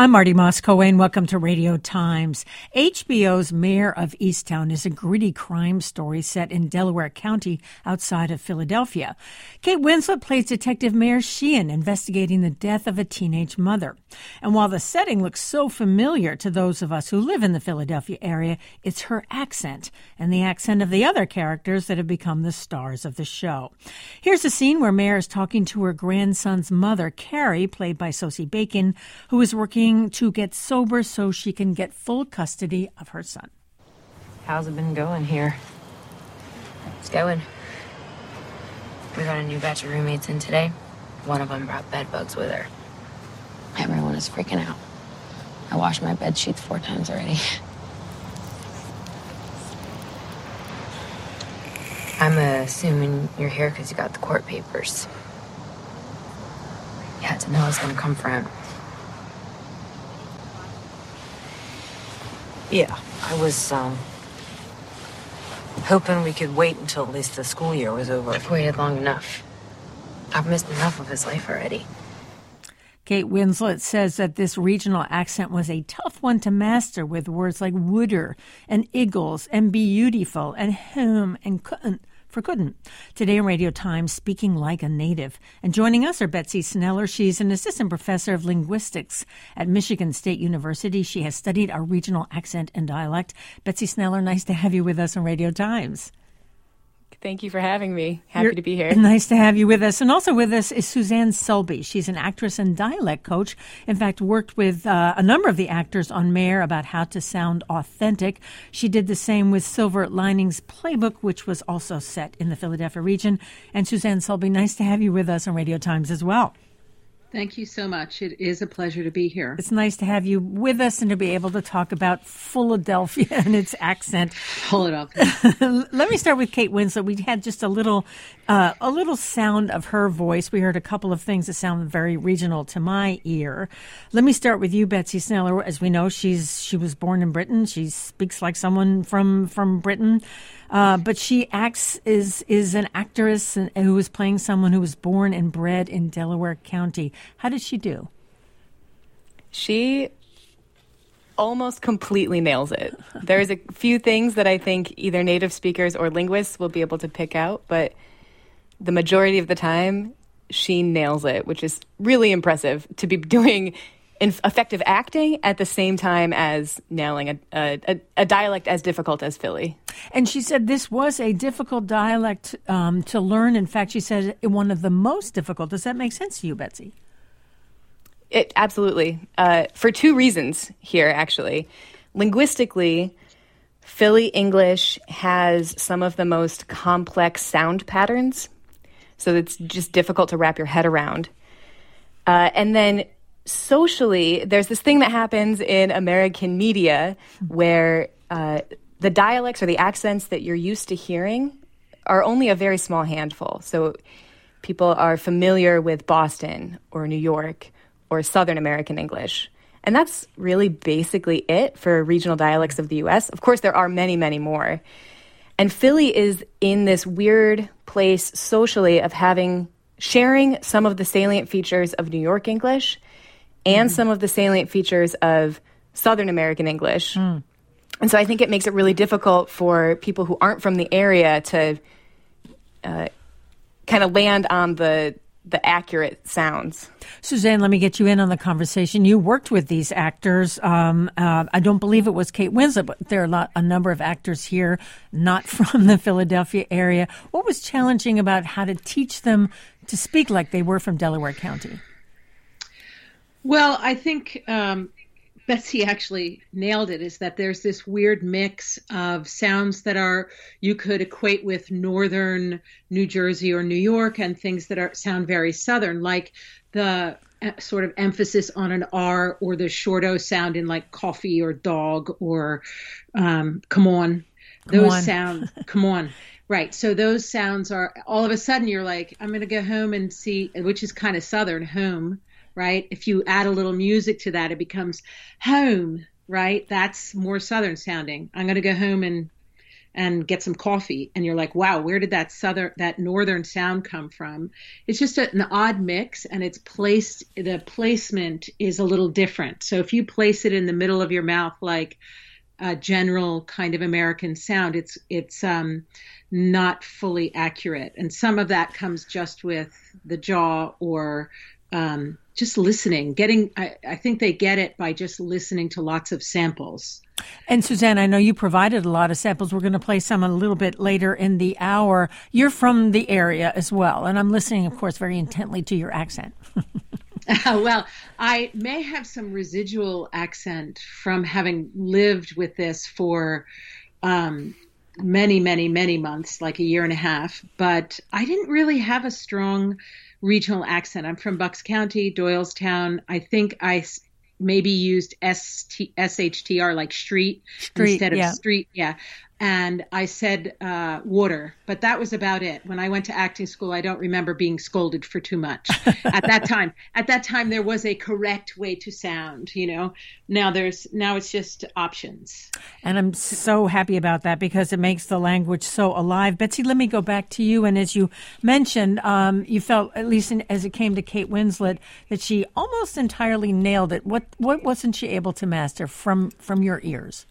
I'm Marty Moscoe, welcome to Radio Times. HBO's Mayor of Easttown is a gritty crime story set in Delaware County outside of Philadelphia. Kate Winslet plays Detective Mayor Sheehan investigating the death of a teenage mother. And while the setting looks so familiar to those of us who live in the Philadelphia area, it's her accent and the accent of the other characters that have become the stars of the show. Here's a scene where Mayor is talking to her grandson's mother, Carrie, played by Sosie Bacon, who is working to get sober so she can get full custody of her son. How's it been going here? It's going. We got a new batch of roommates in today. One of them brought bed bugs with her. Everyone is freaking out. I washed my bed sheets 4 times already. I'm assuming you're here because you got the court papers. You had to know I was going to come for him. Yeah, I was, hoping we could wait until at least the school year was over. I've waited long enough. I've missed enough of his life already. Kate Winslet says that this regional accent was a tough one to master, with words like would'er and iggles and beautiful and home and couldn't. Today on Radio Times, speaking like a native. And joining us are Betsy Sneller. She's an assistant professor of linguistics at Michigan State University. She has studied our regional accent and dialect. Betsy Sneller, nice to have you with us on Radio Times. Thank you for having me. Happy to be here. Nice to have you with us. And also with us is Suzanne Selby. She's an actress and dialect coach. In fact, worked with a number of the actors on Mayor about how to sound authentic. She did the same with Silver Linings Playbook, which was also set in the Philadelphia region. And Suzanne Selby, nice to have you with us on Radio Times as well. Thank you so much. It is a pleasure to be here. It's nice to have you with us and to be able to talk about Philadelphia and its accent. Philadelphia. Let me start with Kate Winslet. We had just a little sound of her voice. We heard a couple of things that sound very regional to my ear. Let me start with you, Betsy Sneller. As we know, she was born in Britain. She speaks like someone from Britain. But she is an actress who was playing someone who was born and bred in Delaware County. How did she do? She almost completely nails it. There's a few things that I think either native speakers or linguists will be able to pick out, but the majority of the time, she nails it, which is really impressive to be doing effective acting at the same time as nailing a dialect as difficult as Philly. And she said this was a difficult dialect to learn. In fact, she said one of the most difficult. Does that make sense to you, Betsy? It absolutely. For 2 reasons here, actually. Linguistically, Philly English has some of the most complex sound patterns, so it's just difficult to wrap your head around. And then socially, there's this thing that happens in American media where the dialects or the accents that you're used to hearing are only a very small handful. So people are familiar with Boston or New York or Southern American English. And that's really basically it for regional dialects of the U.S. Of course, there are many, many more. And Philly is in this weird place socially of sharing some of the salient features of New York English and some of the salient features of Southern American English. And so I think it makes it really difficult for people who aren't from the area to kind of land on the accurate sounds. Suzanne, let me get you in on the conversation. You worked with these actors. I don't believe it was Kate Winslet, but there are a number of actors here not from the Philadelphia area. What was challenging about how to teach them to speak like they were from Delaware County? Well, I think Betsy actually nailed it, is that there's this weird mix of sounds that you could equate with northern New Jersey or New York, and things that sound very southern, like the sort of emphasis on an R or the short O sound in like coffee or dog or come on. Come on. Right. So those sounds are, all of a sudden you're like, I'm going to go home and see, which is kind of southern, home. Right? If you add a little music to that, it becomes home, right? That's more southern sounding. I'm going to go home and and get some coffee, and you're like, wow, where did that northern sound come from? It's just an odd mix, and the placement is a little different. So if you place it in the middle of your mouth like a general kind of American sound, it's not fully accurate. And some of that comes just with the jaw or just listening. I think they get it by just listening to lots of samples. And Suzanne, I know you provided a lot of samples. We're going to play some a little bit later in the hour. You're from the area as well, and I'm listening, of course, very intently to your accent. Well, I may have some residual accent from having lived with this for many, many, many months, like a year and a half, but I didn't really have a strong regional accent. I'm from Bucks County, Doylestown. I think I maybe used SHTR, like street instead of street. Yeah. And I said water, but that was about it. When I went to acting school, I don't remember being scolded for too much. At that time, there was a correct way to sound, Now it's just options. And I'm so happy about that because it makes the language so alive. Betsy, let me go back to you. And as you mentioned, you felt, at least as it came to Kate Winslet, that she almost entirely nailed it. What wasn't she able to master from your ears?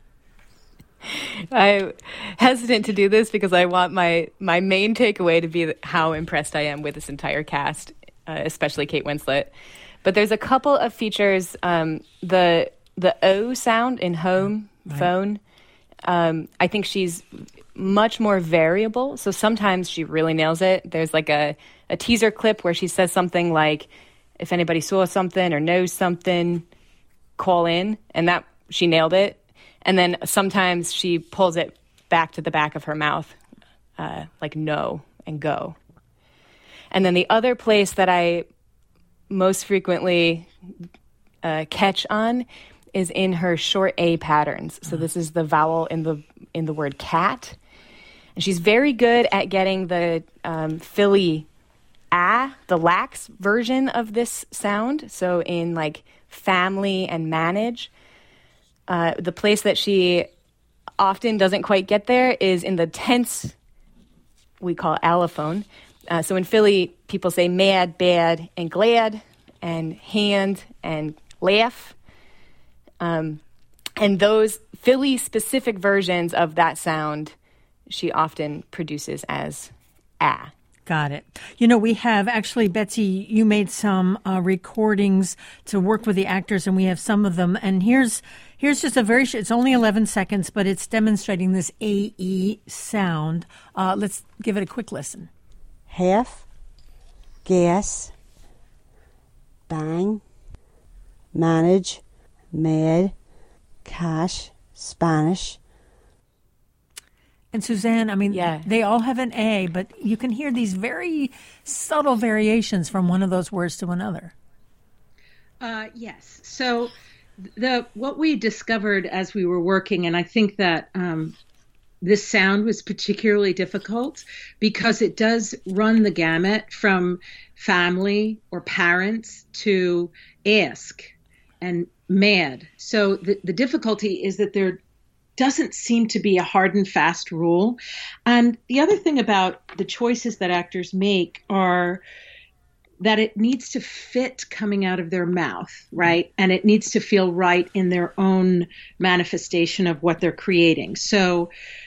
I'm hesitant to do this because I want my main takeaway to be how impressed I am with this entire cast, especially Kate Winslet. But there's a couple of features. The O sound in home, right. Phone, I think she's much more variable. So sometimes she really nails it. There's like a teaser clip where she says something like, if anybody saw something or knows something, call in. And that she nailed it. And then sometimes she pulls it back to the back of her mouth, like no and go. And then the other place that I most frequently catch on is in her short A patterns. So this is the vowel in the word cat. And she's very good at getting the Philly the lax version of this sound. So in like family and manage. The place that she often doesn't quite get there is in the tense, we call allophone. So in Philly, people say mad, bad, and glad, and hand, and laugh. And those Philly-specific versions of that sound, she often produces as ah. Got it. We have actually, Betsy, you made some recordings to work with the actors, and we have some of them. And here's just it's only 11 seconds, but it's demonstrating this AE sound. Let's give it a quick listen. Half, gas, bang, manage, mad, cash, Spanish. And Suzanne, They all have an A, but you can hear these very subtle variations from one of those words to another. Yes. So what we discovered as we were working, and I think that this sound was particularly difficult because it does run the gamut from family or parents to ask and mad. So the difficulty is that there doesn't seem to be a hard and fast rule. And the other thing about the choices that actors make are that it needs to fit coming out of their mouth, right? And it needs to feel right in their own manifestation of what they're creating. So,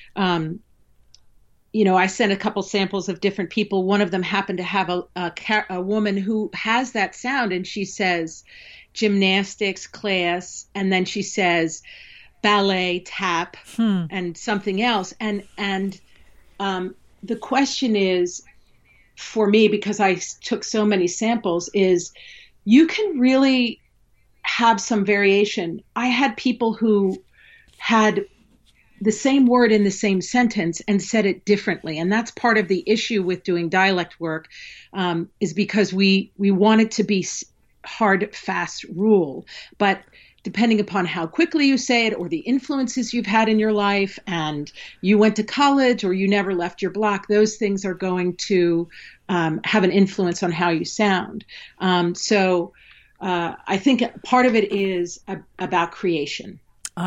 I sent a couple samples of different people. One of them happened to have a woman who has that sound, and she says gymnastics class, and then she says ballet, tap, and something else. And the question is, for me, because I took so many samples, is you can really have some variation. I had people who had the same word in the same sentence and said it differently. And that's part of the issue with doing dialect work, is because we want it to be hard, fast rule. But depending upon how quickly you say it or the influences you've had in your life and you went to college or you never left your block, those things are going to have an influence on how you sound. So I think part of it is about creation.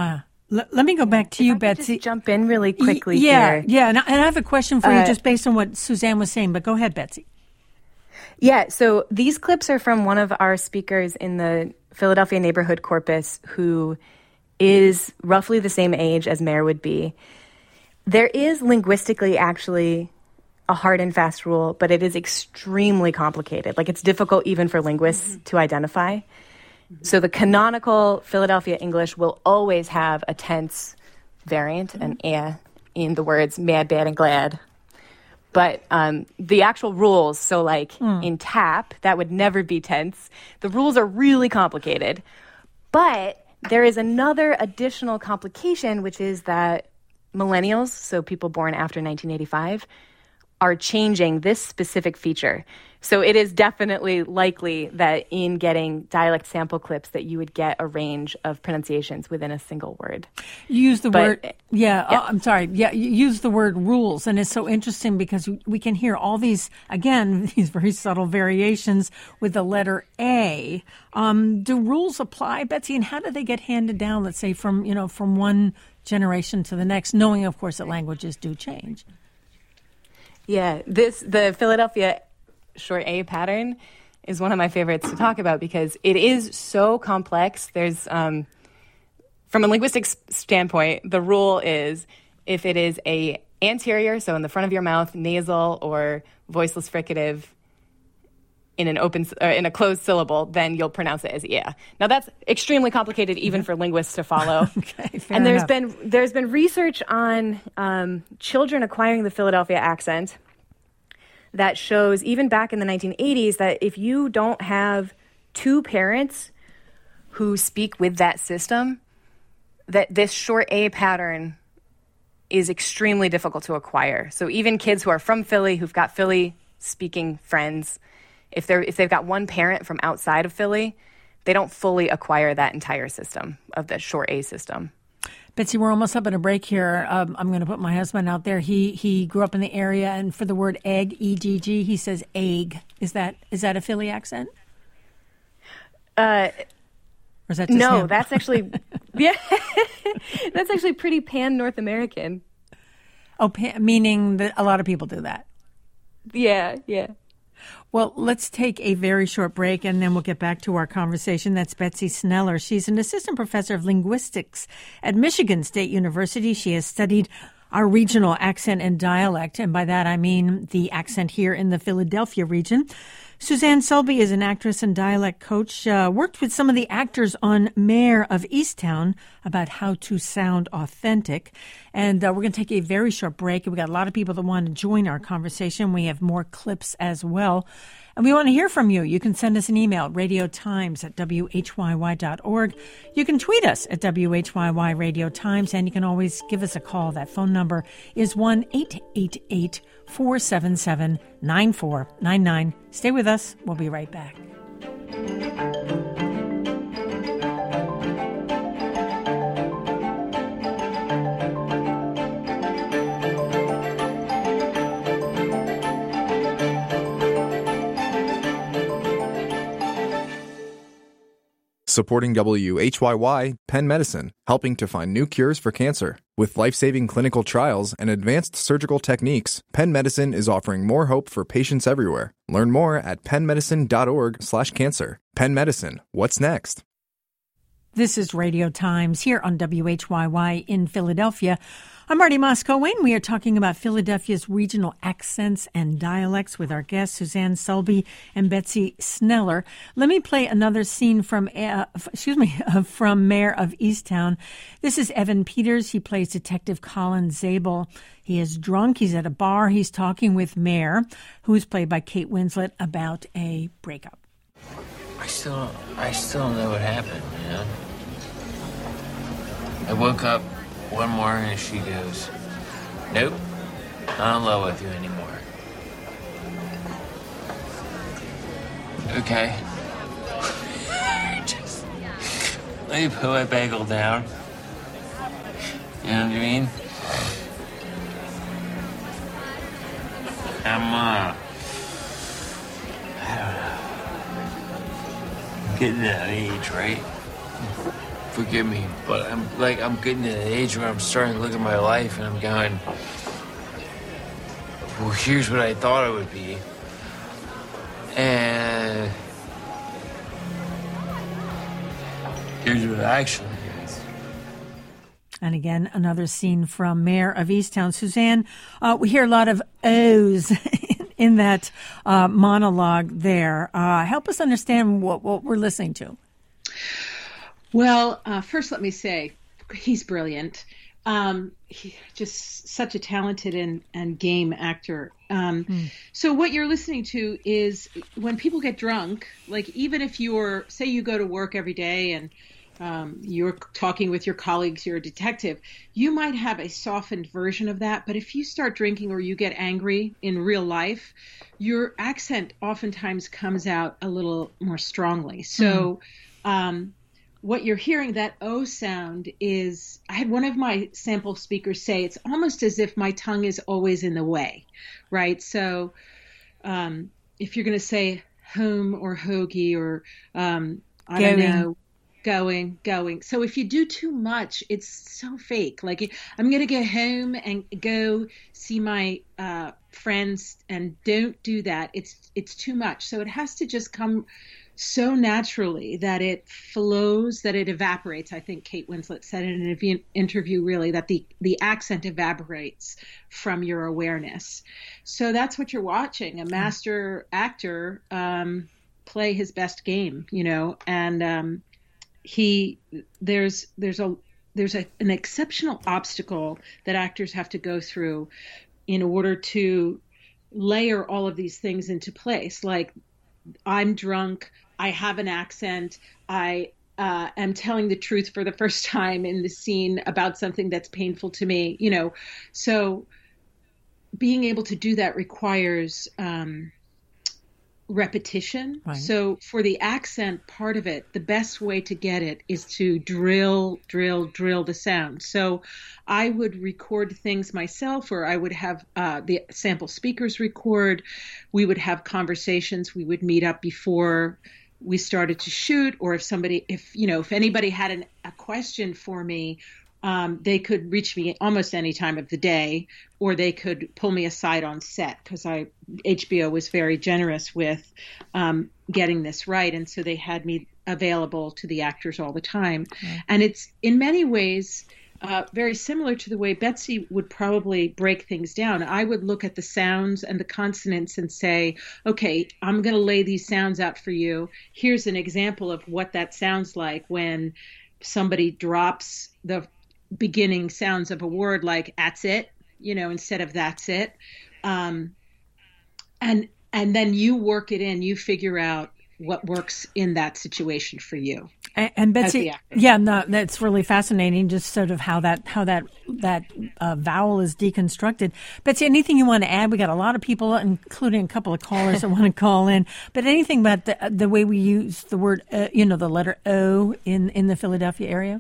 Let me go back to you, Betsy. Just jump in really quickly here. Yeah, and I have a question for you just based on what Suzanne was saying, but go ahead, Betsy. Yeah, so these clips are from one of our speakers in the Philadelphia neighborhood corpus who is roughly the same age as Mare would be. There is linguistically actually a hard and fast rule, but it is extremely complicated. Like, it's difficult even for linguists to identify. So the canonical Philadelphia English will always have a tense variant, an in the words mad, bad, and glad. But the actual rules, so like in tap, that would never be tense. The rules are really complicated. But there is another additional complication, which is that millennials, so people born after 1985, are changing this specific feature. So it is definitely likely that in getting dialect sample clips that you would get a range of pronunciations within a single word. You use the word, I'm sorry. Yeah, you use the word rules, and it's so interesting because we can hear all these, again, these very subtle variations with the letter A. Do rules apply, Betsy, and how do they get handed down, let's say, from one generation to the next, knowing, of course, that languages do change? Yeah, the Philadelphia short A pattern is one of my favorites to talk about because it is so complex. There's, from a linguistic standpoint, the rule is if it is a anterior, so in the front of your mouth, nasal or voiceless fricative in in a closed syllable, then you'll pronounce it as yeah. Now that's extremely complicated even for linguists to follow. Okay, fair and enough. there's been research on children acquiring the Philadelphia accent that shows, even back in the 1980s, that if you don't have two parents who speak with that system, that this short A pattern is extremely difficult to acquire. So even kids who are from Philly, who've got Philly-speaking friends, if they've got one parent from outside of Philly, they don't fully acquire that entire system of the short A system. Betsy, we're almost up at a break here. I'm going to put my husband out there. He grew up in the area, and for the word egg, E-G-G, he says egg. Is that a Philly accent? Or is that just no, him? that's actually that's actually pretty pan-North American. Oh, meaning that a lot of people do that. Yeah. Well, let's take a very short break, and then we'll get back to our conversation. That's Betsy Sneller. She's an assistant professor of linguistics at Michigan State University. She has studied our regional accent and dialect, and by that I mean the accent here in the Philadelphia region. Suzanne Selby is an actress and dialect coach, worked with some of the actors on Mare of Easttown about how to sound authentic. And we're going to take a very short break. We've got a lot of people that want to join our conversation. We have more clips as well. And we want to hear from you. You can send us an email, radiotimes@whyy.org. You can tweet us at WHYY Radio Times, and you can always give us a call. That phone number is 1-888-477-9499. Stay with us. We'll be right back. Supporting WHYY, Penn Medicine, helping to find new cures for cancer. With life-saving clinical trials and advanced surgical techniques, Penn Medicine is offering more hope for patients everywhere. Learn more at pennmedicine.org/cancer. Penn Medicine, what's next? This is Radio Times here on WHYY in Philadelphia. I'm Marty Moscow-Wayne. We are talking about Philadelphia's regional accents and dialects with our guests, Suzanne Selby and Betsy Sneller. Let me play another scene from Mare of Easttown. This is Evan Peters. He plays Detective Colin Zabel. He is drunk. He's at a bar. He's talking with Mare, who is played by Kate Winslet, about a breakup. I still don't know what happened, you know? I woke up one morning and she goes, "Nope, not in love with you anymore." Okay. Just let me put my bagel down. You know what I mean? I don't know. Getting that age, right? forgive me, but I'm getting to the age where I'm starting to look at my life and I'm going, well, here's what I thought it would be. And here's what it actually is. And again, another scene from Mayor of Easttown. Suzanne, we hear a lot of O's in that monologue there. Help us understand what we're listening to. Well, first let me say, he's brilliant. He's just such a talented and game actor. So what you're listening to is when people get drunk, like even if say you go to work every day and you're talking with your colleagues, you're a detective, you might have a softened version of that. But if you start drinking or you get angry in real life, your accent oftentimes comes out a little more strongly. So what you're hearing, that O sound, is, I had one of my sample speakers say, it's almost as if my tongue is always in the way, right? So if you're going to say home or hoagie or I don't know, going. So if you do too much, it's so fake. Like, I'm going to go home and go see my friends, and don't do that. It's too much. So it has to just come so naturally that it flows, that it evaporates. I think Kate Winslet said in an interview, really, that the accent evaporates from your awareness. So that's what you're watching, a master actor play his best game, and there's an exceptional obstacle that actors have to go through in order to layer all of these things into place. Like, I'm drunk, I have an accent, I am telling the truth for the first time in the scene about something that's painful to me, So being able to do that requires repetition. Right. So for the accent part of it, the best way to get it is to drill the sound. So I would record things myself, or I would have the sample speakers record. We would have conversations. We would meet up before we started to shoot, or if anybody had a question for me, they could reach me almost any time of the day, or they could pull me aside on set, because HBO was very generous with getting this right. And so they had me available to the actors all the time. Mm. And it's in many ways very similar to the way Betsy would probably break things down. I would look at the sounds and the consonants and say, okay, I'm going to lay these sounds out for you. Here's an example of what that sounds like when somebody drops the beginning sounds of a word, like "that's it," instead of "that's it," and then you work it in. You figure out what works in that situation for you. And Betsy, that's really fascinating. Just sort of how that vowel is deconstructed. Betsy, anything you want to add? We got a lot of people, including a couple of callers that want to call in. But anything about the way we use the word, the letter O in the Philadelphia area?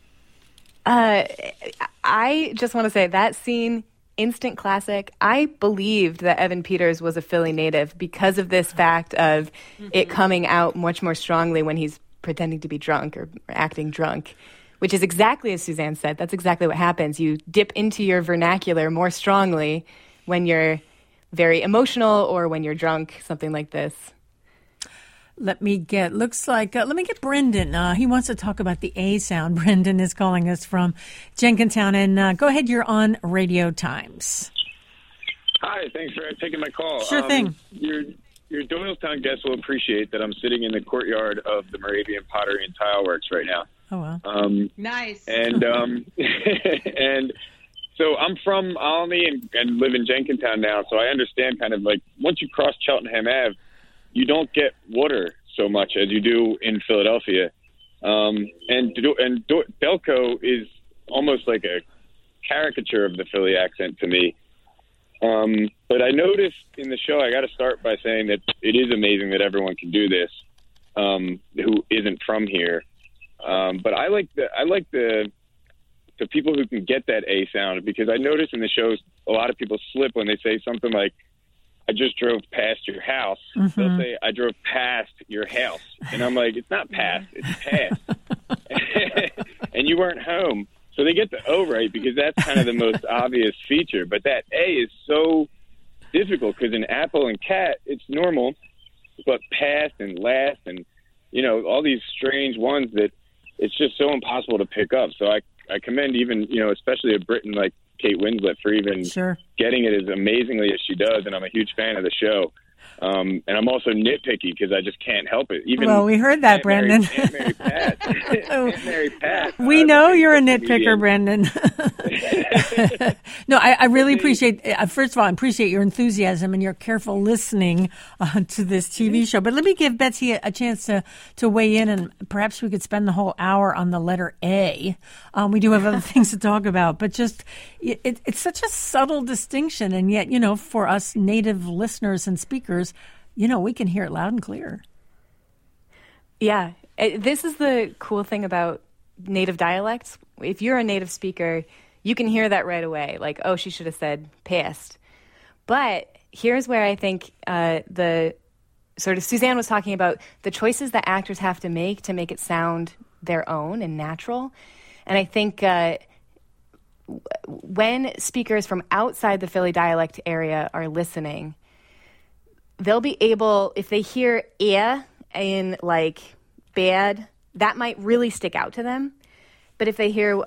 I just want to say that scene, instant classic. I believed that Evan Peters was a Philly native because of this fact of it coming out much more strongly when he's pretending to be drunk or acting drunk, which is exactly as Suzanne said. That's exactly what happens. You dip into your vernacular more strongly when you're very emotional or when you're drunk, something like this. Let me get Brendan. He wants to talk about the A sound. Brendan is calling us from Jenkintown. And go ahead, you're on Radio Times. Hi, thanks for taking my call. Sure thing. Your Doylestown guests will appreciate that I'm sitting in the courtyard of the Moravian Pottery and Tile Works right now. Oh, wow. Nice. And and so I'm from Olney and live in Jenkintown now, so I understand kind of like once you cross Cheltenham Ave, you don't get water so much as you do in Philadelphia. And Delco is almost like a caricature of the Philly accent to me. But I noticed in the show, I got to start by saying that it is amazing that everyone can do this who isn't from here. But I like the people who can get that A sound, because I noticed in the shows a lot of people slip when they say something like, I just drove past your house. Mm-hmm. They'll say, I drove past your house. And I'm like, it's not past, it's past. and you weren't home. So they get the O right because that's kind of the most obvious feature. But that A is so difficult because in apple and cat, it's normal. But past and last and, you know, all these strange ones that it's just so impossible to pick up. So I commend even, you know, especially a Briton like Kate Winslet for even getting it as amazingly as she does. And I'm a huge fan of the show. And I'm also nitpicky because I just can't help it. Even well, we heard that, Brendan. Aunt Mary Pat. Aunt Mary Pat. We know you're a nitpicker, Brendan. No, I really appreciate, first of all, I appreciate your enthusiasm and your careful listening to this TV show. But let me give Betsy a chance to weigh in, and perhaps we could spend the whole hour on the letter A. We do have other things to talk about, but just it's such a subtle distinction. And yet, you know, for us native listeners and speakers, you know, we can hear it loud and clear. Yeah. This is the cool thing about native dialects. If you're a native speaker, you can hear that right away. Like, oh, she should have said past. But here's where I think the sort of Suzanne was talking about the choices that actors have to make it sound their own and natural. And I think when speakers from outside the Philly dialect area are listening, they'll be able, if they hear in like bad, that might really stick out to them. But if they hear,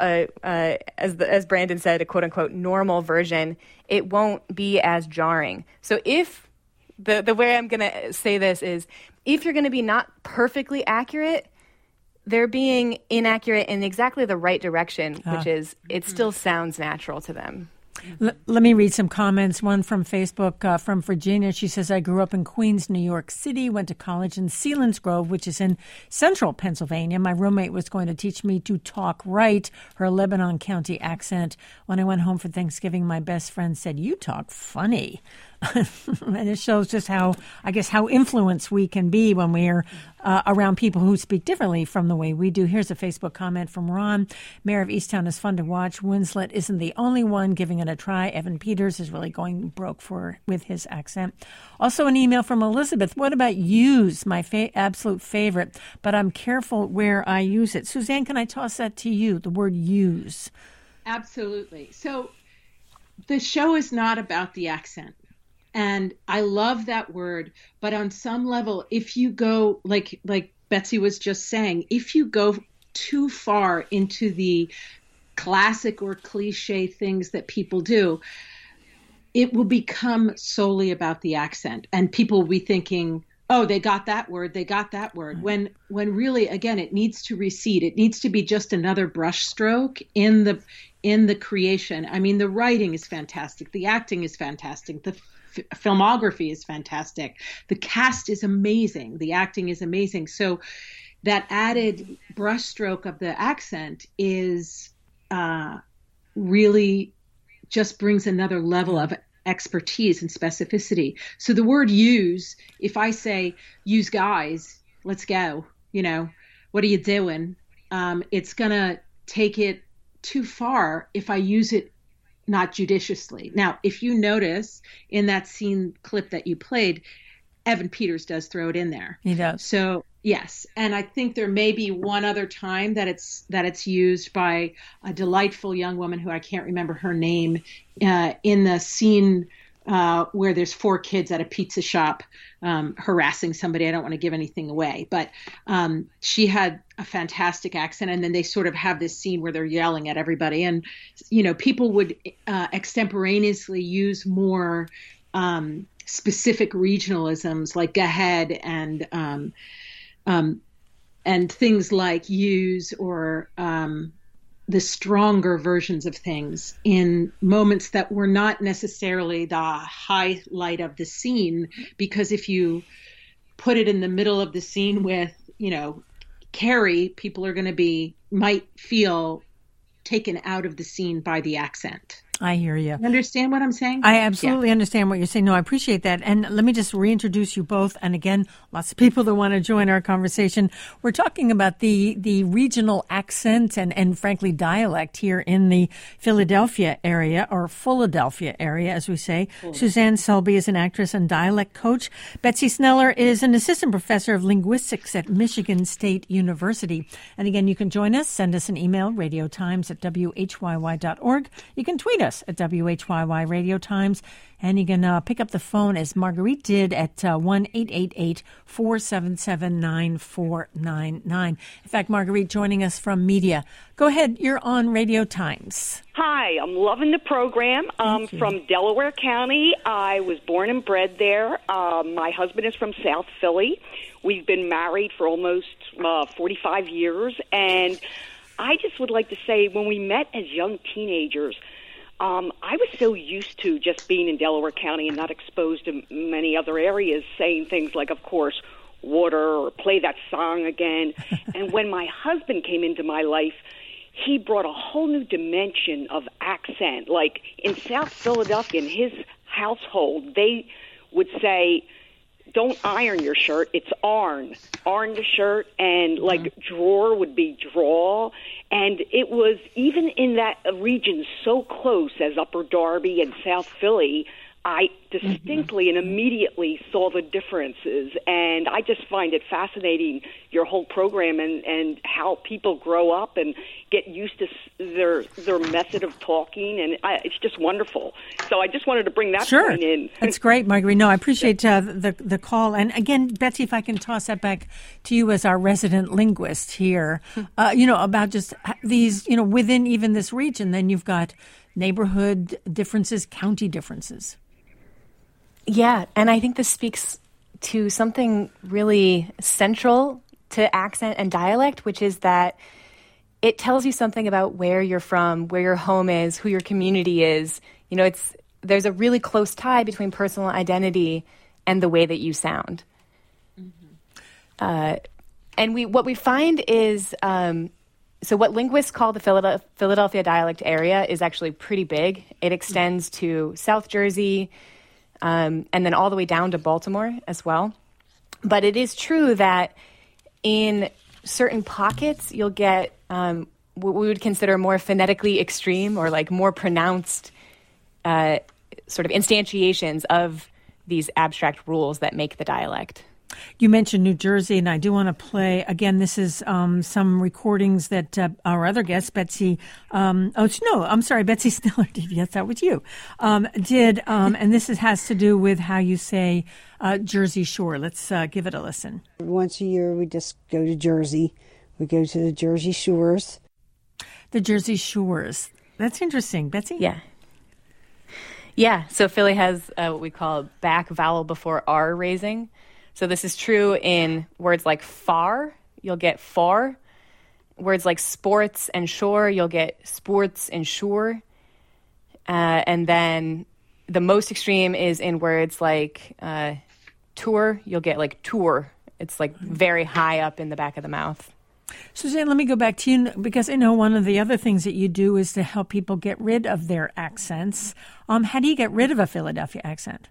as Brandon said, a quote-unquote normal version, it won't be as jarring. So if, the way I'm going to say this is, if you're going to be not perfectly accurate, they're being inaccurate in exactly the right direction, which is it still sounds natural to them. Let me read some comments. One from Facebook from Virginia. She says, I grew up in Queens, New York City, went to college in Selinsgrove, which is in central Pennsylvania. My roommate was going to teach me to talk right, her Lebanon County accent. When I went home for Thanksgiving, my best friend said, you talk funny. And it shows just how influenced we can be when we're around people who speak differently from the way we do. Here's a Facebook comment from Ron. Mayor of Easttown is fun to watch. Winslet isn't the only one giving it a try. Evan Peters is really going broke with his accent. Also an email from Elizabeth. What about use? My absolute favorite, but I'm careful where I use it. Suzanne, can I toss that to you, the word use? Absolutely. So the show is not about the accent. And I love that word, but on some level, if you go, like Betsy was just saying, if you go too far into the classic or cliche things that people do, it will become solely about the accent. And people will be thinking, oh, they got that word. When really, again, it needs to recede. It needs to be just another brush stroke in the creation. I mean, the writing is fantastic. The acting is fantastic. The filmography is fantastic. The cast is amazing. The acting is amazing. So that added brushstroke of the accent is really just brings another level of expertise and specificity. So the word use, if I say, use guys, let's go, you know, what are you doing? It's going to take it too far if I use it not judiciously. Now, if you notice in that scene clip that you played, Evan Peters does throw it in there. He does. So yes, and I think there may be one other time that it's used by a delightful young woman who I can't remember her name in the scene where there's 4 kids at a pizza shop harassing somebody. I don't want to give anything away, but she had a fantastic accent, and then they sort of have this scene where they're yelling at everybody, and you know, people would extemporaneously use more specific regionalisms like go ahead and things like use or the stronger versions of things in moments that were not necessarily the highlight of the scene, because if you put it in the middle of the scene with, you know, Carrie, people are going to might feel taken out of the scene by the accent. I hear you. You understand what I'm saying? I absolutely understand what you're saying. No, I appreciate that. And let me just reintroduce you both. And again, lots of people that want to join our conversation. We're talking about the regional accent and frankly dialect here in the Philadelphia area, or Philadelphia area, as we say. Suzanne Selby is an actress and dialect coach. Betsy Sneller is an assistant professor of linguistics at Michigan State University. And again, you can join us. Send us an email, radiotimes@whyy.org. You can tweet us at WHYY Radio Times, and you can pick up the phone as Marguerite did at 1-888-477-9499. In fact, Marguerite joining us from media. Go ahead, you're on Radio Times. Hi, I'm loving the program. I'm from Delaware County. I was born and bred there. My husband is from South Philly. We've been married for almost 45 years, and I just would like to say, when we met as young teenagers, I was so used to just being in Delaware County and not exposed to many other areas, saying things like, of course, water or play that song again. And when my husband came into my life, he brought a whole new dimension of accent. Like in South Philadelphia, in his household, they would say, don't iron your shirt, it's arn. Arn the shirt, and like drawer would be draw. And it was, even in that region so close as Upper Darby and South Philly, I distinctly and immediately saw the differences. And I just find it fascinating, your whole program, and how people grow up and get used to their method of talking. And it's just wonderful. So I just wanted to bring that point in. That's great, Marguerite. No, I appreciate the call. And again, Betsy, if I can toss that back to you as our resident linguist here, about just these, within even this region, then you've got neighborhood differences, county differences. Yeah, and I think this speaks to something really central to accent and dialect, which is that it tells you something about where you're from, where your home is, who your community is. There's a really close tie between personal identity and the way that you sound. And what we find is, so what linguists call the Philadelphia dialect area is actually pretty big. It extends to South Jersey, and then all the way down to Baltimore as well. But it is true that in certain pockets, you'll get what we would consider more phonetically extreme or like more pronounced sort of instantiations of these abstract rules that make the dialect. You mentioned New Jersey, and I do want to play, again, this is some recordings that our other guest, Betsy, Betsy Sneller did, yes, that was you, did, and this has to do with how you say Jersey Shore. Let's give it a listen. Once a year, we just go to Jersey. We go to the Jersey Shores. The Jersey Shores. That's interesting. Betsy? Yeah. Yeah, so Philly has what we call back vowel before R raising. So this is true in words like far, you'll get far. Words like sports and shore, you'll get sports and shore. And then the most extreme is in words like tour, you'll get like tour. It's like very high up in the back of the mouth. Suzanne, let me go back to you, because I know one of the other things that you do is to help people get rid of their accents. How do you get rid of a Philadelphia accent?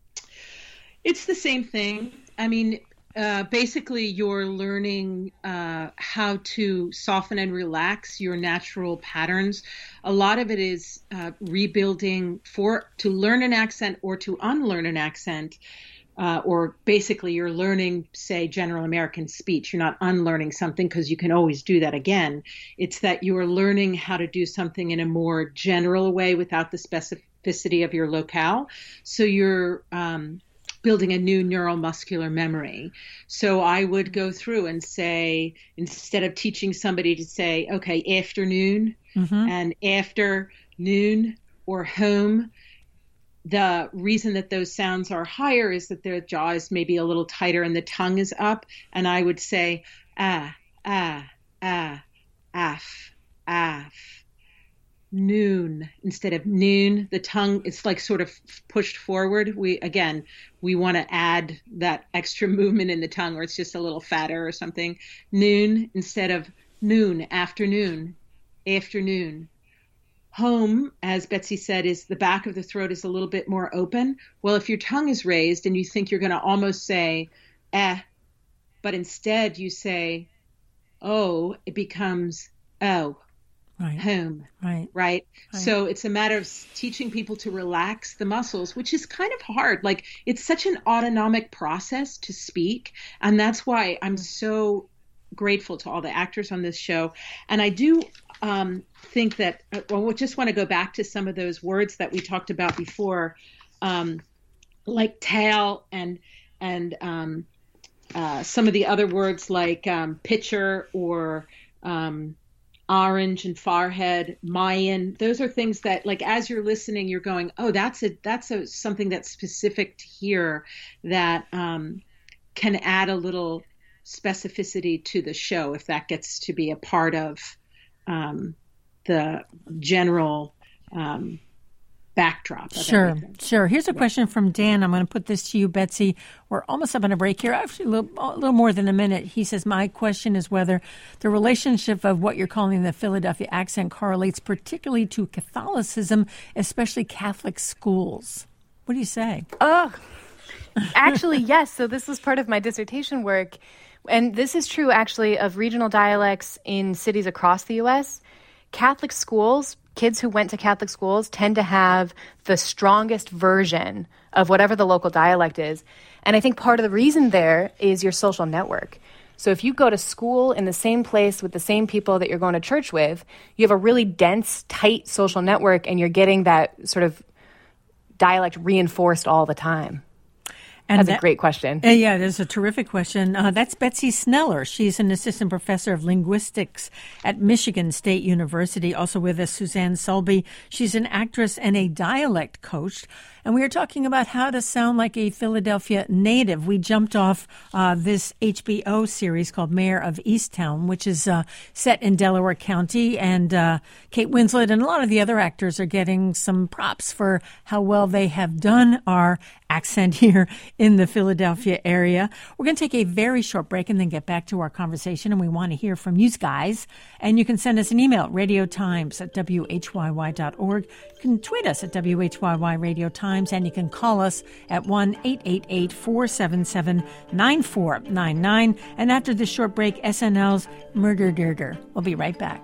It's the same thing. I mean, basically, you're learning how to soften and relax your natural patterns. A lot of it is rebuilding to learn an accent or to unlearn an accent. Or basically you're learning, say, general American speech. You're not unlearning something because you can always do that again. It's that you're learning how to do something in a more general way without the specificity of your locale. So you're building a new neuromuscular memory. So I would go through and say, instead of teaching somebody to say, okay, afternoon and afternoon or home, the reason that those sounds are higher is that their jaw is maybe a little tighter and the tongue is up. And I would say, noon instead of noon. The tongue, it's like sort of pushed forward. We want to add that extra movement in the tongue, or it's just a little fatter or something. Noon instead of noon, afternoon, home, as Betsy said, is the back of the throat is a little bit more open. Well, if your tongue is raised and you think you're going to almost say but instead you say oh, it becomes oh. Right. Home. Right. So it's a matter of teaching people to relax the muscles, which is kind of hard. Like, it's such an autonomic process to speak. And that's why I'm so grateful to all the actors on this show. And I do think that, we just want to go back to some of those words that we talked about before, like tail and some of the other words like pitcher or orange and forehead, Mayan. Those are things that, like, as you're listening, you're going, oh, that's something that's specific to here that can add a little specificity to the show if that gets to be a part of the general backdrop. Sure. Here's a question from Dan. I'm going to put this to you, Betsy. We're almost up on a break here. Actually, a little more than a minute. He says, my question is whether the relationship of what you're calling the Philadelphia accent correlates particularly to Catholicism, especially Catholic schools. What do you say? Actually, yes. So this was part of my dissertation work. And this is true, actually, of regional dialects in cities across the U.S. Catholic schools, kids who went to Catholic schools tend to have the strongest version of whatever the local dialect is. And I think part of the reason there is your social network. So if you go to school in the same place with the same people that you're going to church with, you have a really dense, tight social network, and you're getting that sort of dialect reinforced all the time. And that's a great question. Yeah, it is a terrific question. That's Betsy Sneller. She's an assistant professor of linguistics at Michigan State University. Also with us, Suzanne Selby. She's an actress and a dialect coach. And we are talking about how to sound like a Philadelphia native. We jumped off this HBO series called Mayor of Easttown, which is set in Delaware County. And Kate Winslet and a lot of the other actors are getting some props for how well they have done our accent here in the Philadelphia area. We're going to take a very short break and then get back to our conversation. And we want to hear from you guys. And you can send us an email, radiotimes@whyy.org. You can tweet us at WHYY Radio Times. And you can call us at 1-888-477-9499. And after this short break, SNL's Murder Dirter. We'll be right back.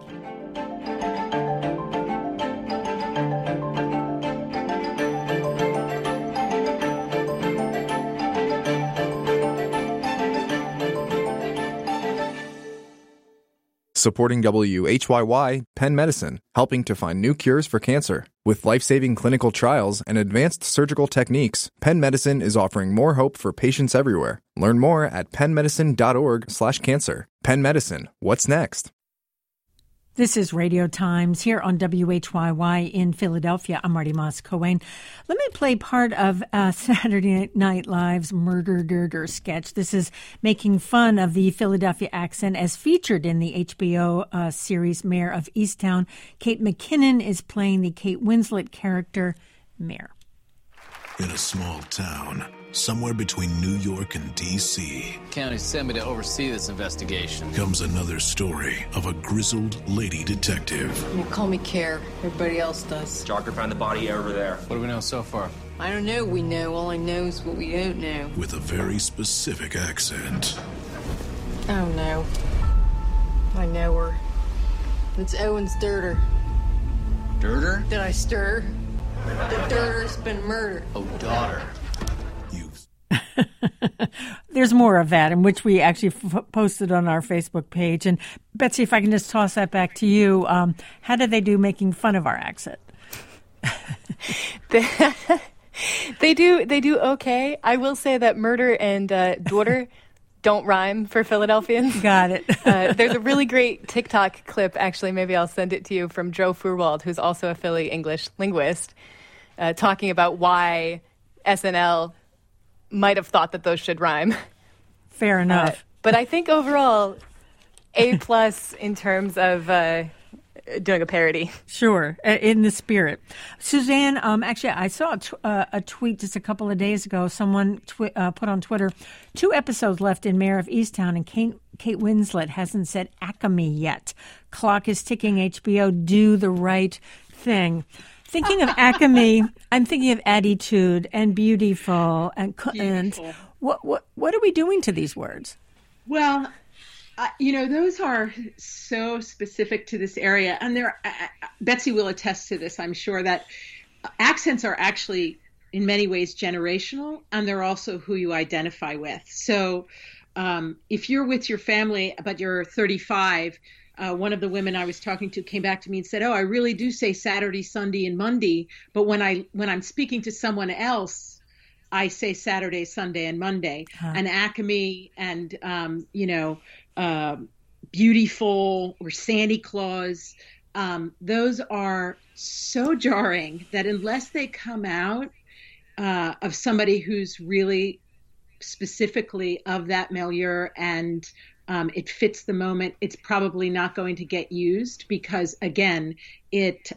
Supporting WHYY, Penn Medicine, helping to find new cures for cancer. With life-saving clinical trials and advanced surgical techniques, Penn Medicine is offering more hope for patients everywhere. Learn more at pennmedicine.org/cancer. Penn Medicine, what's next? This is Radio Times here on WHYY in Philadelphia. I'm Marty Moss-Cohen. Let me play part of Saturday Night Live's Murder Dirter sketch. This is making fun of the Philadelphia accent as featured in the HBO series Mayor of Easttown. Kate McKinnon is playing the Kate Winslet character, Mayor. In a small town, somewhere between New York and D.C., County sent me to oversee this investigation. Comes another story of a grizzled lady detective. You call me Care. Everybody else does. Jogger found the body over there. What do we know so far? I don't know what we know. All I know is what we don't know. With a very specific accent. Oh, no. I know her. It's Owen's Dirter. Dirter? Did I stir? The Dirter's been murdered. Oh, daughter. There's more of that, in which we actually posted on our Facebook page. And Betsy, if I can just toss that back to you, how did they do making fun of our accent? They do okay. I will say that murder and daughter don't rhyme for Philadelphians. Got it. There's a really great TikTok clip, actually, maybe I'll send it to you, from Joe Furwald, who's also a Philly English linguist, talking about why SNL might have thought that those should rhyme. Fair enough. But I think overall, A+ in terms of doing a parody. Sure, in the spirit. Suzanne, actually, I saw a tweet just a couple of days ago. Someone put on Twitter, 2 episodes left in Mayor of Easttown, and Kate Winslet hasn't said Acme yet. Clock is ticking, HBO. Do the right thing. Thinking of Acme, I'm thinking of attitude and beautiful and what are we doing to these words? Well, those are so specific to this area, and Betsy will attest to this, I'm sure, that accents are actually in many ways generational, and they're also who you identify with. So if you're with your family, but you're 35, one of the women I was talking to came back to me and said, I really do say Saturday, Sunday, and Monday, but when I'm speaking to someone else, I say Saturday, Sunday, and Monday. And Acme and, beautiful or Santa Claus, those are so jarring that unless they come out of somebody who's really specifically of that milieu and it fits the moment, it's probably not going to get used because, again, it's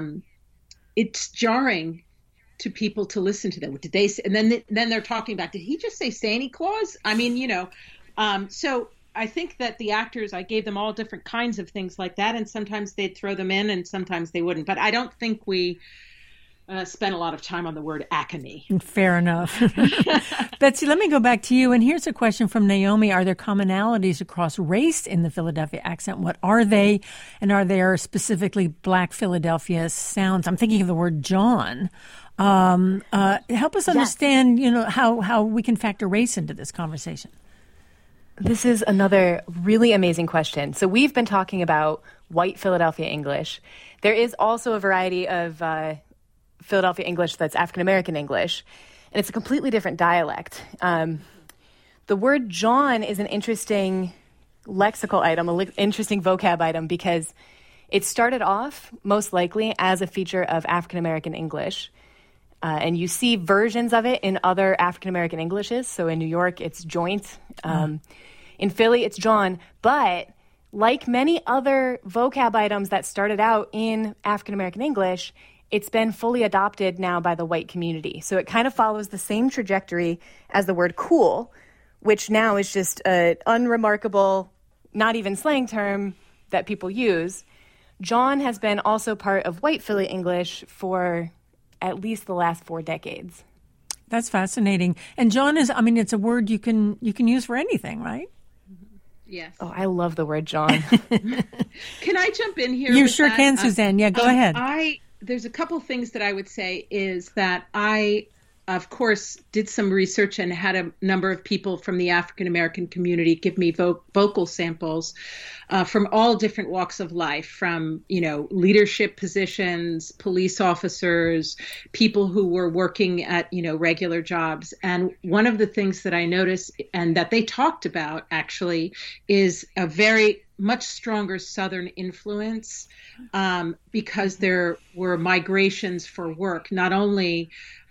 jarring to people to listen to them. Did they say, and then they're talking back, did he just say Santa Claus? I mean, so I think that the actors, I gave them all different kinds of things like that, and sometimes they'd throw them in and sometimes they wouldn't. But I don't think we spent a lot of time on the word Acme. Fair enough. Betsy, let me go back to you. And here's a question from Naomi. Are there commonalities across race in the Philadelphia accent? What are they? And are there specifically Black Philadelphia sounds? I'm thinking of the word John. Help us understand, how we can factor race into this conversation. This is another really amazing question. So we've been talking about white Philadelphia English. There is also a variety of Philadelphia English that's African-American English, and it's a completely different dialect. The word John is an interesting lexical item, an interesting vocab item, because it started off most likely as a feature of African-American English. And you see versions of it in other African-American Englishes. So in New York, it's joint. In Philly, it's John. But like many other vocab items that started out in African-American English, it's been fully adopted now by the white community. So it kind of follows the same trajectory as the word cool, which now is just an unremarkable, not even slang term that people use. John has been also part of white Philly English for at least the last 4 decades. That's fascinating. And John is, it's a word you can use for anything, right? Yes. Oh, I love the word John. Can I jump in here? You sure can, Suzanne. Yeah, go ahead. There's a couple things that I would say is that I, of course, did some research and had a number of people from the African-American community give me vocal samples from all different walks of life, from, leadership positions, police officers, people who were working at, regular jobs. And one of the things that I noticed and that they talked about actually is a very much stronger Southern influence because there were migrations for work, not only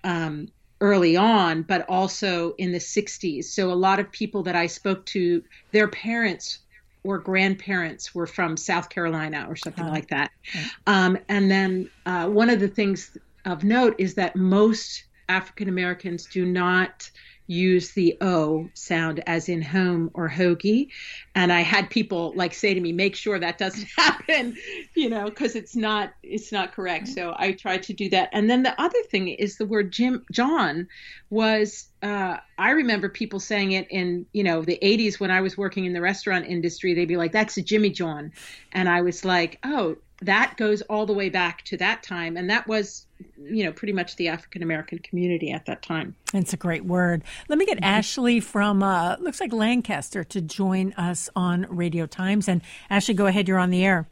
early on, but also in the 60s. So a lot of people that I spoke to, their parents or grandparents were from South Carolina or something like that. And then one of the things of note is that most African Americans do not use the O sound as in home or hoagie. And I had people say to me, make sure that doesn't happen, because it's not correct. So I tried to do that. And then the other thing is the word John was, I remember people saying it in, the 80s when I was working in the restaurant industry. They'd be like, that's a Jimmy John. And I was like, oh, that goes all the way back to that time. And that was, pretty much the African-American community at that time. It's a great word. Let me get Ashley from, looks like Lancaster, to join us on Radio Times. And Ashley, go ahead. You're on the air.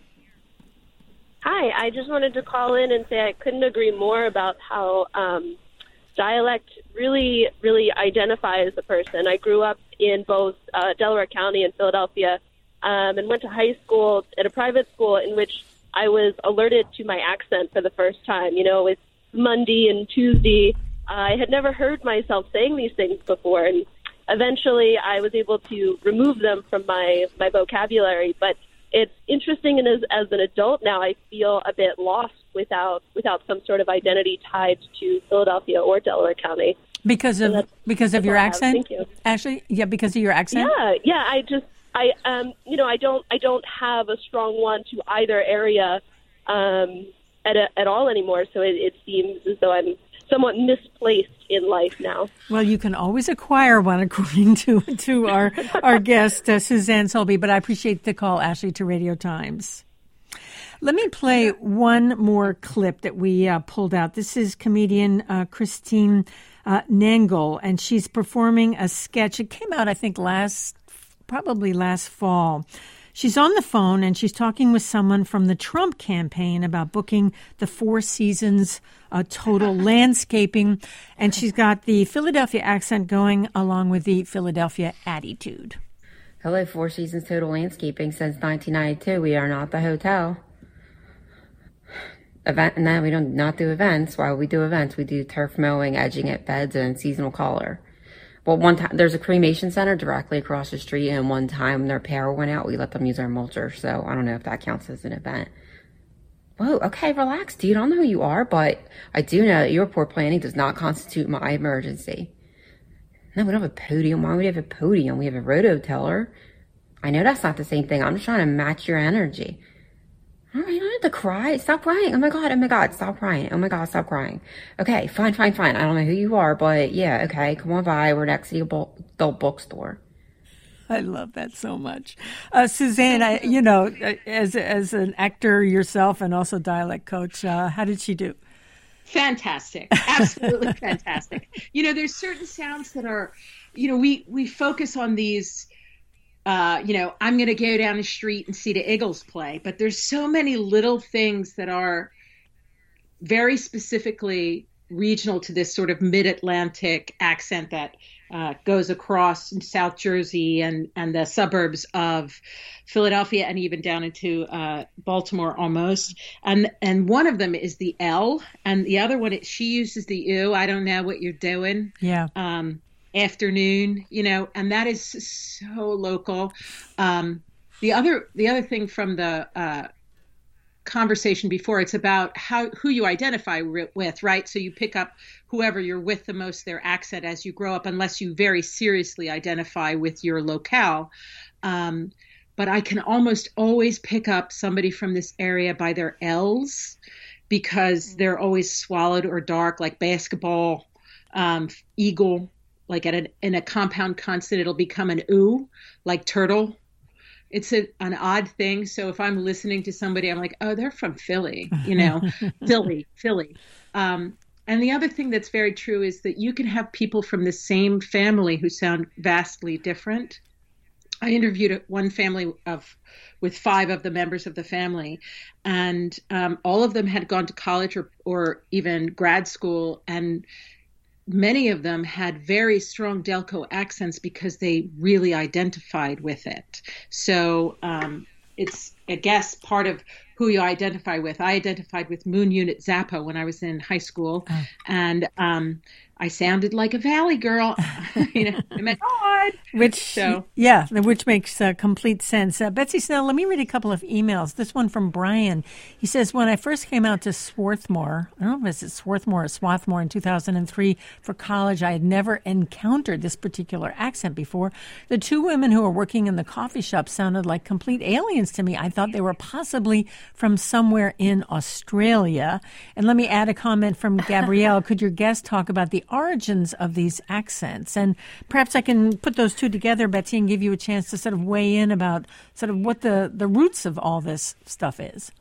Hi. I just wanted to call in and say I couldn't agree more about how dialect really, really identifies a person. I grew up in both Delaware County and Philadelphia, and went to high school at a private school in which I was alerted to my accent for the first time. With Monday and Tuesday, I had never heard myself saying these things before, and eventually I was able to remove them from my vocabulary. But it's interesting, and as an adult now, I feel a bit lost without some sort of identity tied to Philadelphia or Delaware County. Because of your accent? Thank you. Ashley? Yeah, because of your accent? Yeah. I don't have a strong one to either area. at all anymore. So it seems as though I'm somewhat misplaced in life now. Well, you can always acquire one, according to our guest, Suzanne Selby. But I appreciate the call, Ashley, to Radio Times. Let me play one more clip that we pulled out. This is comedian Christine Nangle, and she's performing a sketch. It came out, I think, probably last fall. She's on the phone, and she's talking with someone from the Trump campaign about booking the Four Seasons Total Landscaping, and she's got the Philadelphia accent going along with the Philadelphia attitude. Hello, Four Seasons Total Landscaping. Since 1992, we are not the hotel. No, we don't not do events. Why would we do events? We do turf mowing, edging at beds, and seasonal color. Well, one time there's a cremation center directly across the street, and one time their power went out, we let them use our mulcher. So I don't know if that counts as an event. Whoa, okay, relax, dude. I don't know who you are, but I do know that your poor planning does not constitute my emergency. No, we don't have a podium. Why would we have a podium? We have a rototeller. I know that's not the same thing. I'm just trying to match your energy. All right, you don't have to cry. Stop crying. Oh my God, stop crying. Oh my God, stop crying. Okay, fine. I don't know who you are, but yeah, okay, come on by. We're next to the adult bookstore. I love that so much. Suzanne, as an actor yourself and also dialect coach, how did she do? Fantastic. Absolutely fantastic. There's certain sounds that are, we focus on these, I'm going to go down the street and see the Eagles play, but there's so many little things that are very specifically regional to this sort of mid-Atlantic accent that goes across in South Jersey and the suburbs of Philadelphia and even down into Baltimore almost. And one of them is the L, and the other one, she uses the U. I don't know what you're doing. Yeah. Afternoon, and that is so local. The other thing from the conversation before, it's about who you identify with, right? So you pick up whoever you're with the most, their accent as you grow up, unless you very seriously identify with your locale. But I can almost always pick up somebody from this area by their L's because they're always swallowed or dark, like basketball, eagle. Like in a compound consonant, it'll become an oo, like turtle. It's an odd thing. So if I'm listening to somebody, I'm like, oh, they're from Philly, Philly. And the other thing that's very true is that you can have people from the same family who sound vastly different. I interviewed one family with 5 of the members of the family, and all of them had gone to college or even grad school, and many of them had very strong Delco accents because they really identified with it. So it's, I guess, part of who you identify with. I identified with Moon Unit Zappa when I was in high school, and I sounded like a Valley girl. I meant God. Which makes complete sense. Betsy Snell, let me read a couple of emails. This one from Brian. He says, when I first came out to Swarthmore, I don't know if it's Swarthmore or Swarthmore in 2003 for college, I had never encountered this particular accent before. The 2 women who were working in the coffee shop sounded like complete aliens to me. I thought they were possibly from somewhere in Australia. And let me add a comment from Gabrielle. Could your guest talk about the origins of these accents? And perhaps I can put those two together, Betsy, and give you a chance to sort of weigh in about sort of what the roots of all this stuff is.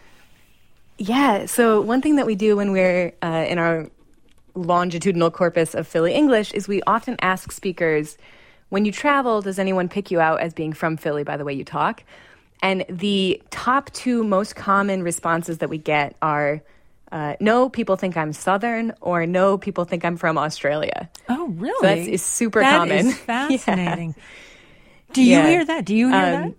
Yeah, so one thing that we do when we're in our longitudinal corpus of Philly English is we often ask speakers, when you travel, does anyone pick you out as being from Philly by the way you talk? And the top 2 most common responses that we get are, no, people think I'm Southern, or no, people think I'm from Australia. Oh, really? So that is super common. That is fascinating. Yeah. Do you hear that? Do you hear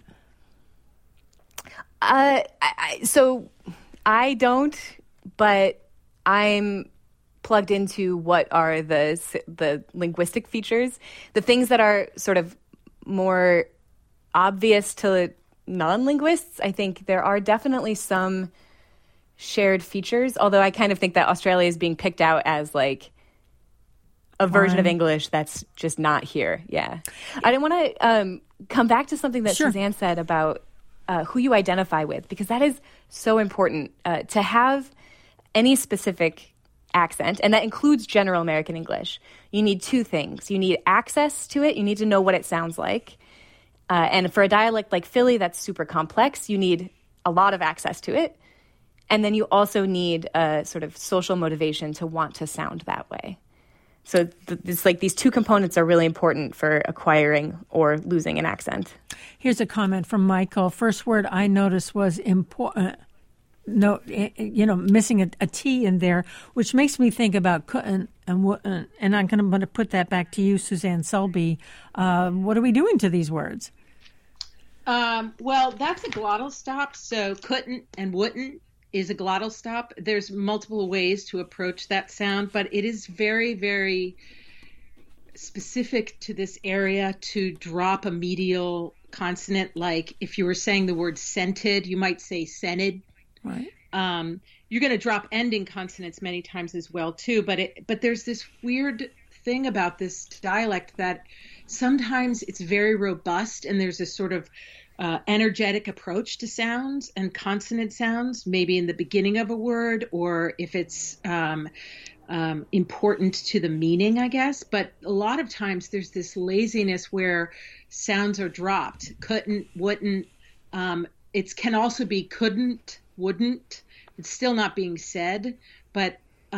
that? So I don't, but I'm plugged into what are the linguistic features, the things that are sort of more obvious to non-linguists. I think there are definitely some shared features, although I kind of think that Australia is being picked out as like a version of English that's just not here. Yeah. I didn't want to come back to something that Suzanne said about who you identify with, because that is so important. To have any specific accent, and that includes general American English, you need two things. You need access to it. You need to know what it sounds like. And for a dialect like Philly, that's super complex. You need a lot of access to it. And then you also need a sort of social motivation to want to sound that way. So it's like these two components are really important for acquiring or losing an accent. Here's a comment from Michael. First word I noticed was important. No, missing a T in there, which makes me think about couldn't and wouldn't. And I'm going to put that back to you, Suzanne Selby. What are we doing to these words? Well, that's a glottal stop. So couldn't and wouldn't is a glottal stop. There's multiple ways to approach that sound, but it is very, very specific to this area to drop a medial consonant. Like if you were saying the word scented, you might say scented. Right. You're going to drop ending consonants many times as well too, but there's this weird thing about this dialect that sometimes it's very robust and there's this sort of energetic approach to sounds and consonant sounds, maybe in the beginning of a word, or if it's important to the meaning, I guess. But a lot of times there's this laziness where sounds are dropped. Couldn't, wouldn't. It can also be couldn't, wouldn't. It's still not being said, but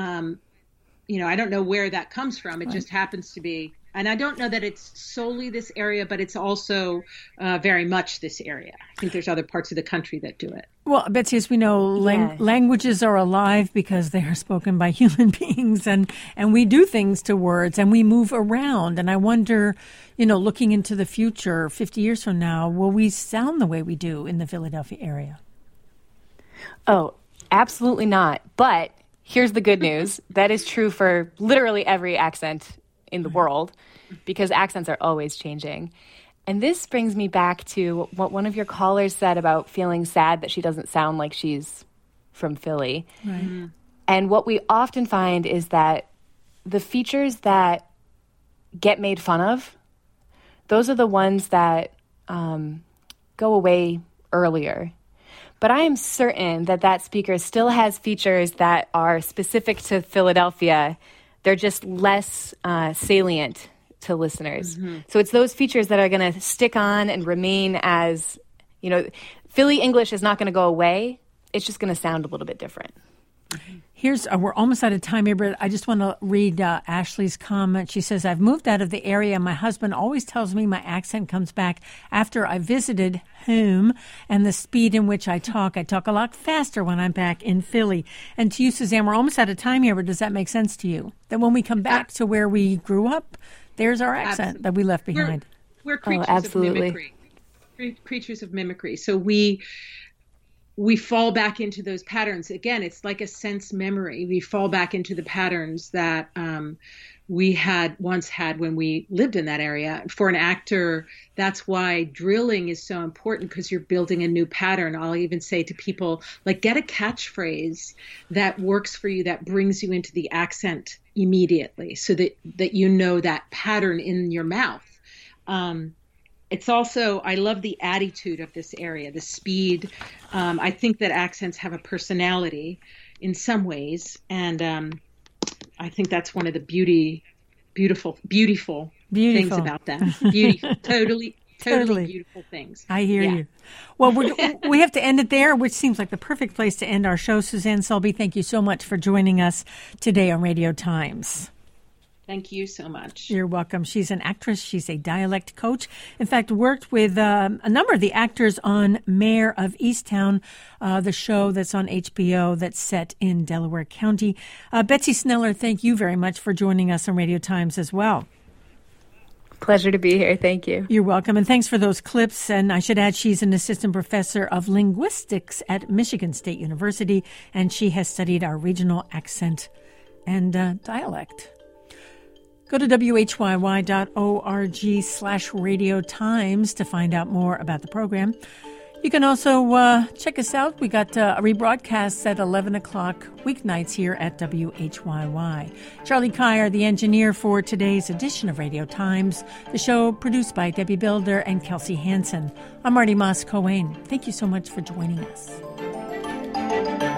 I don't know where that comes from. It just happens to be. And I don't know that it's solely this area, but it's also very much this area. I think there's other parts of the country that do it. Well, Betsy, as we know, languages are alive because they are spoken by human beings, and we do things to words, and we move around. And I wonder, looking into the future, 50 years from now, will we sound the way we do in the Philadelphia area? Oh, absolutely not. But here's the good news. That is true for literally every accent in the world, because accents are always changing. And this brings me back to what one of your callers said about feeling sad that she doesn't sound like she's from Philly. Right. Mm-hmm. And what we often find is that the features that get made fun of, those are the ones that go away earlier. But I am certain that speaker still has features that are specific to Philadelphia. They're just less salient to listeners. Mm-hmm. So it's those features that are going to stick on and remain as, Philly English is not going to go away. It's just going to sound a little bit different. Here's, we're almost out of time here, but I just want to read Ashley's comment. She says, I've moved out of the area. My husband always tells me my accent comes back after I visited home, and the speed in which I talk a lot faster when I'm back in Philly. And to you, Suzanne, we're almost out of time here, but does that make sense to you? That when we come back to where we grew up, there's our accent that we left behind. We're creatures of mimicry. Creatures of mimicry. So we fall back into those patterns. Again, it's like a sense memory. We fall back into the patterns that we once had when we lived in that area. For an actor, that's why drilling is so important, because you're building a new pattern. I'll even say to people, get a catchphrase that works for you, that brings you into the accent immediately, so that you know that pattern in your mouth. It's also, I love the attitude of this area, the speed. I think that accents have a personality in some ways. And I think that's one of the beautiful things about them. Beautiful, totally beautiful things. I hear you. Well, we have to end it there, which seems like the perfect place to end our show. Suzanne Selby, thank you so much for joining us today on Radio Times. Thank you so much. You're welcome. She's an actress. She's a dialect coach. In fact, worked with a number of the actors on Mayor of Easttown, the show that's on HBO that's set in Delaware County. Betsy Sneller, thank you very much for joining us on Radio Times as well. Pleasure to be here. Thank you. You're welcome. And thanks for those clips. And I should add, she's an assistant professor of linguistics at Michigan State University, and she has studied our regional accent and dialect. Go to whyy.org/Radio Times to find out more about the program. You can also check us out. We got rebroadcasts at 11 o'clock weeknights here at WHYY. Charlie Kyer, the engineer for today's edition of Radio Times. The show produced by Debbie Builder and Kelsey Hansen. I'm Marty Moss-Cohen. Thank you so much for joining us.